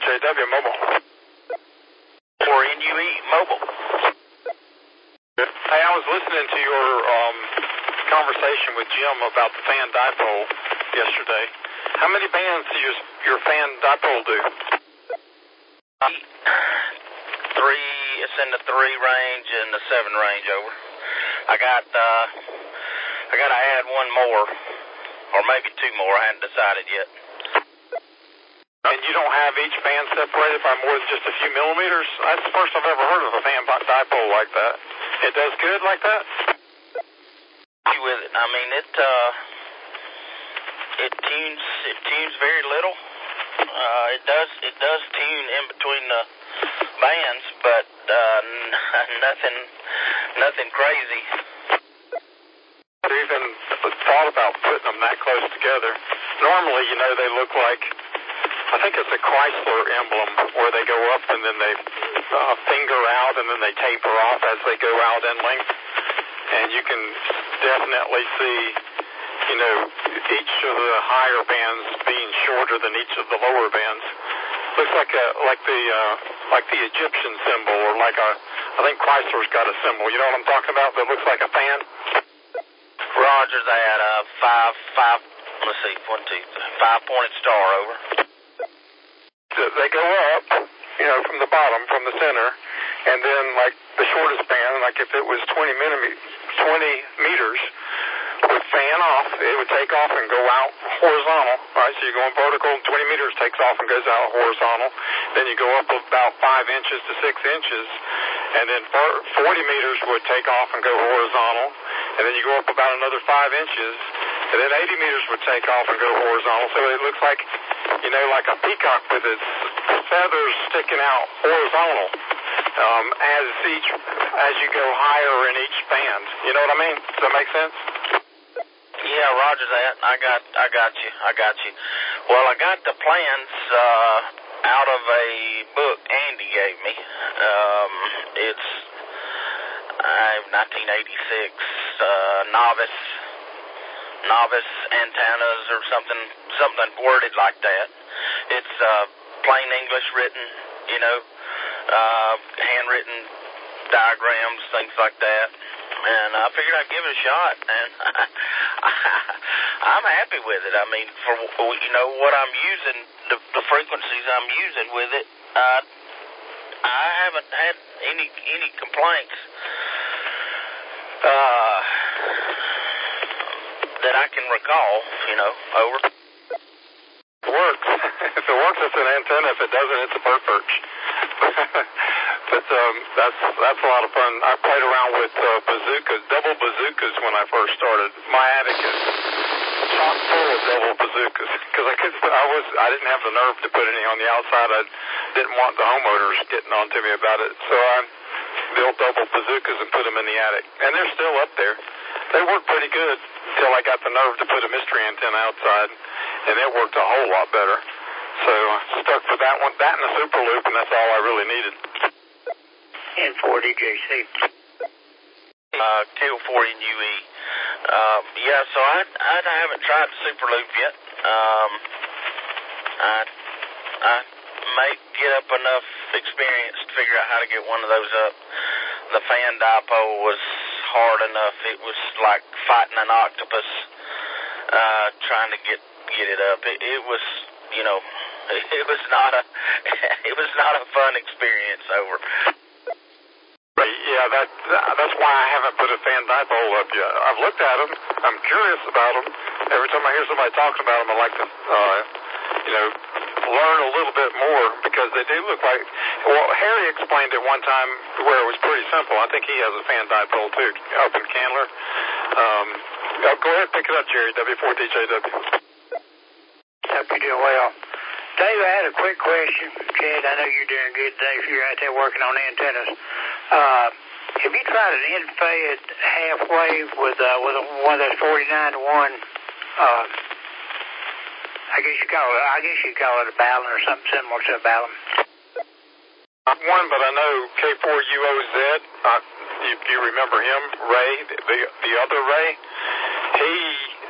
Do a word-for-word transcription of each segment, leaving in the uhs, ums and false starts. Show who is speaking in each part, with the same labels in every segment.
Speaker 1: J W Mobile.
Speaker 2: For N U E Mobile.
Speaker 1: Hey, I was listening to your um, conversation with Jim about the fan dipole yesterday. How many bands does your, your fan dipole do?
Speaker 2: Three, it's in the three range and the seven range over. I got, uh, I got to add one more, or maybe two more. I hadn't decided yet.
Speaker 1: And you don't have each band separated by more than just a few millimeters? That's the first I've ever heard of a fan dipole like that. It does good like that?
Speaker 2: With it, I mean it. Uh, it tunes. It tunes very little. Uh, it does. It does tune in between the bands, but uh, nothing. Nothing crazy.
Speaker 1: Have you even thought about putting them that close together? Normally, you know, they look like, I think it's a Chrysler emblem where they go up and then they uh, finger out and then they taper off as they go out in length. And you can definitely see, you know, each of the higher bands being shorter than each of the lower bands. Looks like a like the uh, like the Egyptian symbol, or like a, I think Chrysler's got a symbol. You know what I'm talking about? That looks like a fan.
Speaker 2: Rogers, I had a five five. Let's see, one two five pointed star over.
Speaker 1: They go up, you know, from the bottom, from the center, and then like the shortest band, like if it was twenty millimeters, twenty meters, would fan off. It would take off and go out horizontal, right? So you're going vertical, twenty meters takes off and goes out horizontal. Then you go up about five inches to six inches, and then forty meters would take off and go horizontal, and then you go up about another five inches, and then eighty meters would take off and go horizontal. So it looks like, you know, like a peacock with its feathers sticking out horizontal um, as each as you go higher in each band. You know what I mean? Does that make sense?
Speaker 2: Yeah, Roger that. I got, I got you. I got you. Well, I got the plans uh, out of a book Andy gave me. Um, it's uh, nineteen eighty-six uh, novice novice antennas or something, something worded like that. It's uh, plain English written, you know, uh, handwritten diagrams, things like that. And I figured I'd give it a shot, and I'm happy with it. I mean, for, you know, what I'm using, the, the frequencies I'm using with it, uh, I haven't had any any complaints uh, that I can recall, you know, over.
Speaker 1: It works. If it works, it's an antenna. If it doesn't, it's a bird perch. But um, that's that's a lot of fun. I played around with uh, bazookas, double bazookas when I first started. My attic is chock full of double bazookas because I could I was I didn't have the nerve to put any on the outside. I didn't want the homeowners getting on to me about it, so I built double bazookas and put them in the attic, and they're still up there. They work pretty good until I got the nerve to put a mystery antenna outside, and it worked a whole lot better. So I stuck with that one, that and the super loop, and that's all I really needed.
Speaker 3: N four D J C.
Speaker 2: Uh, K O four N U E. Um, yeah, so I, I haven't tried the super loop yet. Um, I, I may get up enough experience to figure out how to get one of those up. The fan dipole was hard enough. It was like fighting an octopus, uh, trying to get, get it up. It, it was, you know, it was not a, it was not a fun experience over.
Speaker 1: Yeah, that, that's why I haven't put a fan dipole up yet. I've looked at them. I'm curious about them. Every time I hear somebody talking about them, I like to, uh, you know, learn a little bit more because they do look like, well, Harry explained it one time where it was pretty simple. I think he has a fan dipole too, up in Candler. Um, oh, go ahead, pick it up, Jerry, W four D J W.
Speaker 3: Hope you're doing well. Dave, I had a quick question. Chad, I know you're doing good today if you're out there working on antennas. Uh, have you tried an end-fed half wave with, uh, with one of those forty-nine to one? Uh, I guess you call it, I guess you call it a Balun or something similar to a Balun.
Speaker 1: One, but I know K four U O Z, uh, you, you remember him, Ray, the, the, the other Ray? He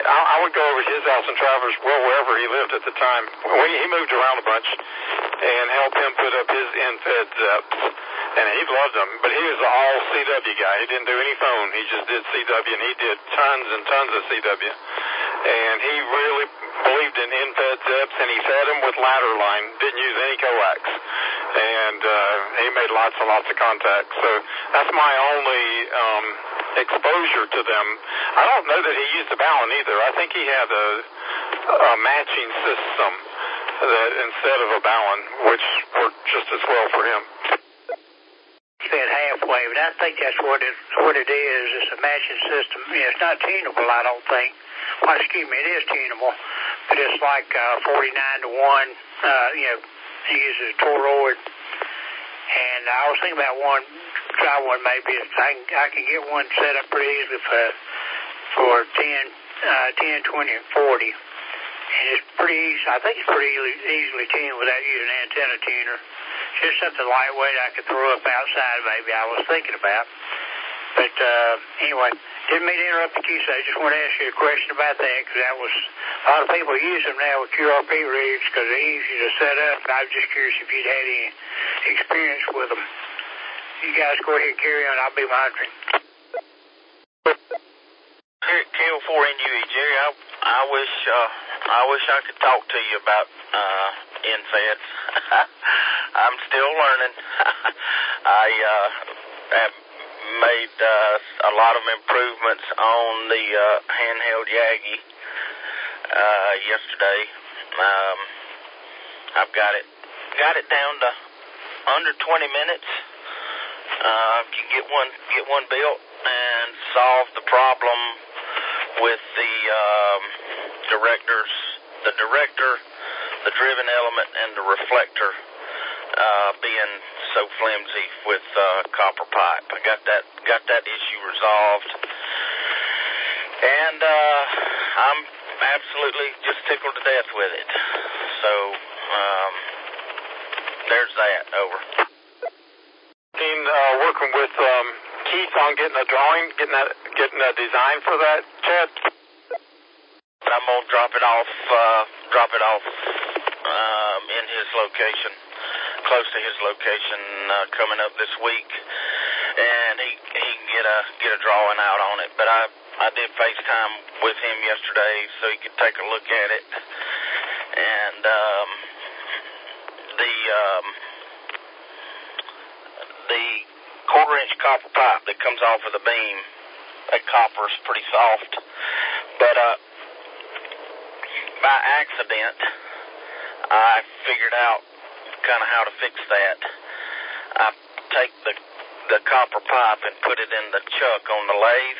Speaker 1: I, I would go over to his house in Traverse, well, wherever he lived at the time. When he moved around a bunch, and help him put up his in-fed Zeps. And he loved them, but he was an all C W guy. He didn't do any phone. He just did C W, and he did tons and tons of C W. And he really believed in in-fed Zeps, and he fed them with ladder line, didn't use any coax. And uh, he made lots and lots of contacts. So that's my only um, exposure to them. I don't know that he used a Ballon either. I think he had a, a matching system that instead of a Ballon, which worked just as well for him.
Speaker 3: Said halfway, but I think that's what it what it is. It's a matching system. You know, it's not tunable, I don't think. Well, excuse me, it is tunable, but it's like uh, forty-nine to one. Uh, you know, he uses a toroid, and I was thinking about one. Try one maybe. If I can, I can get one set up pretty easily for for ten, uh, ten, twenty, and forty. And it's pretty easy. I think it's pretty easily, easily tuned without using an antenna tuner. Just something lightweight I could throw up outside maybe I was thinking about. But uh, anyway, didn't mean to interrupt the Q S A. I just want to ask you a question about that because that was a lot of people use them now with Q R P rigs because they're easy to set up. I was just curious if you'd had any experience with them. You guys go ahead and carry on. I'll be monitoring.
Speaker 2: K O four N U E, Jerry, I, I wish uh, I wish I could talk to you about uh, in-feds. I'm still learning. I uh, have made uh, a lot of improvements on the uh, handheld Yagi uh, yesterday. Um, I've got it got it down to under twenty minutes. Uh, can get one get one built and solve the problem with the um, directors, the director, the driven element, and the reflector uh, being so flimsy with uh, copper pipe. I got that got that issue resolved, and uh, I'm absolutely just tickled to death with it. So um, there's that. Over.
Speaker 1: Been uh, working with um, Keith on getting a drawing, getting that, getting a design for that, Chad.
Speaker 2: I'm gonna drop it off, uh, drop it off um, in his location, close to his location, uh, coming up this week, and he he can get a get a drawing out on it. But I I did FaceTime with him yesterday so he could take a look at it, and um, the um, the quarter inch copper pipe that comes off of the beam, that copper is pretty soft, but uh, by accident, I figured out kind of how to fix that. I take the the copper pipe and put it in the chuck on the lathe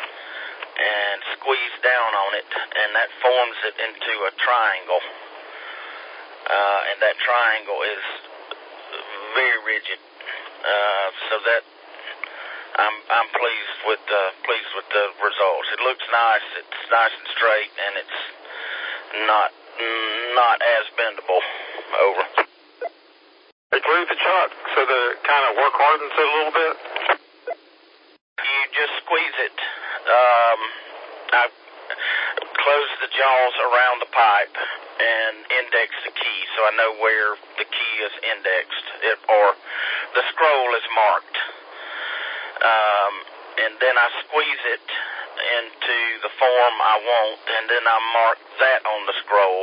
Speaker 2: and squeeze down on it, and that forms it into a triangle. Uh, and that triangle is very rigid. Uh, so that I'm I'm pleased with uh, pleased with the results. It looks nice. It's nice and straight, and it's not not as bendable. Over.
Speaker 1: They glue the chuck so that it kind of work hardens it a little bit.
Speaker 2: You just squeeze it. Um, I close the jaws around the pipe and index the key, so I know where the key is indexed, it, or the scroll is marked. Um, and then I squeeze it into the form I want, and then I mark that on the scroll,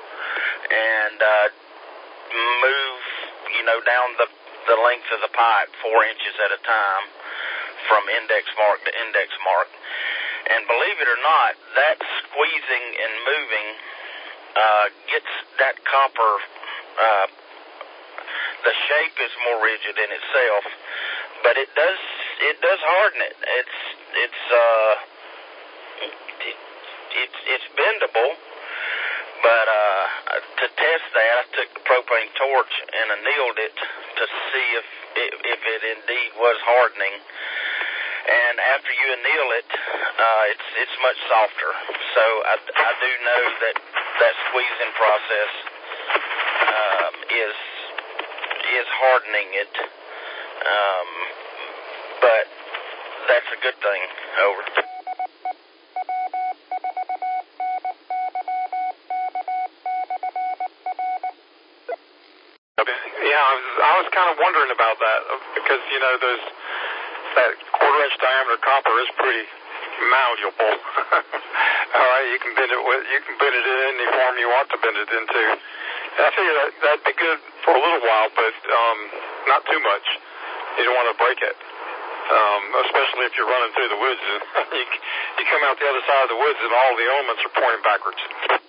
Speaker 2: and uh, move, you know, down the, the length of the pipe four inches at a time from index mark to index mark. And believe it or not, that squeezing and moving uh, gets that copper, uh, the shape is more rigid in itself, but it does it does harden it. It's it's uh it, it's it's bendable, but uh, to test that, I took the propane torch and annealed it to see if it, if it indeed was hardening. And after you anneal it, uh, it's it's much softer. So I, I do know that that squeezing process um, is is hardening it, um, but that's a good thing. Over.
Speaker 1: Yeah, I was, I was kind of wondering about that because, you know, those that quarter-inch diameter copper is pretty malleable. All right, you can bend it with, you can bend it in any form you want to bend it into. And I figure that that'd be good for a little while, but um, not too much. You don't want to break it, um, especially if you're running through the woods. you, you come out the other side of the woods and all the elements are pointing backwards.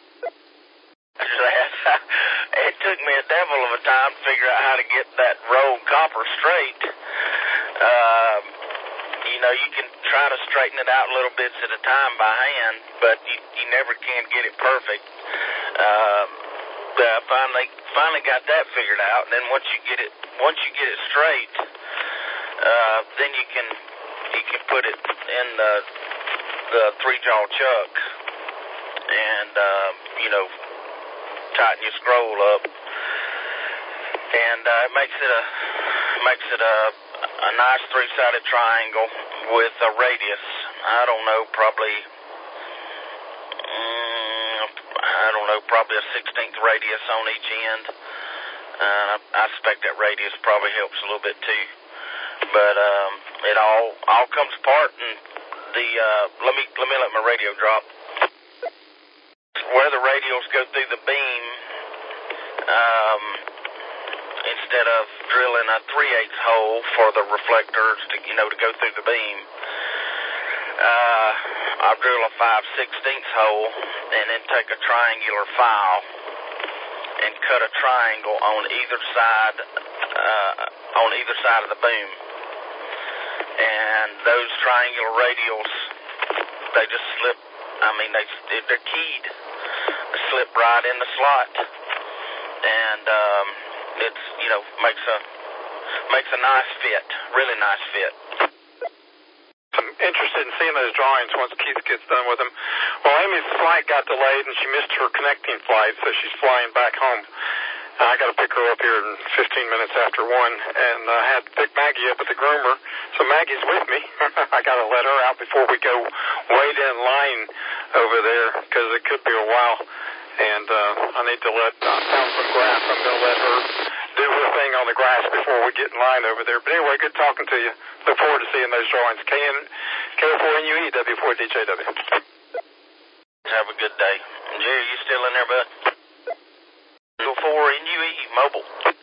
Speaker 2: It took me a devil of a time to figure out how to get that rolled copper straight. Um, you know, you can try to straighten it out little bits at a time by hand, but you, you never can get it perfect. Um, but I finally finally got that figured out, and then once you get it once you get it straight, uh, then you can you can put it in the the three jaw chuck, and um, you know. tighten your scroll up, and uh, it makes it a makes it a a nice three-sided triangle with a radius. I don't know, probably um, I don't know, probably a sixteenth radius on each end. Uh, I suspect that radius probably helps a little bit too. But um, it all all comes apart, and the uh, let me let me let my radio drop. Where the radials go through the beam, um, instead of drilling a three-eighths hole for the reflectors to, you know, to go through the beam, uh, I'll drill a five sixteenths hole and then take a triangular file and cut a triangle on either side, uh, on either side of the boom. And those triangular radials, they just slip. I mean, they they're keyed. They slip right in the slot, and um, it's you know makes a makes a nice fit, really nice fit.
Speaker 1: I'm interested in seeing those drawings once Keith gets done with them. Well, Amy's flight got delayed, and she missed her connecting flight, so she's flying back home. I got to pick her up here in fifteen minutes after one, and I had to pick Maggie up at the groomer, so Maggie's with me. I got to let her out before we go wait in line over there, because it could be a while, and uh, I need to let, I found some grass. I'm going to let her do her thing on the grass before we get in line over there. But anyway, good talking to you. Look forward to seeing those drawings. K four N U E, W four D J W.
Speaker 2: Have a good day. Jerry, you still in there, bud? Go four N U E Mobile.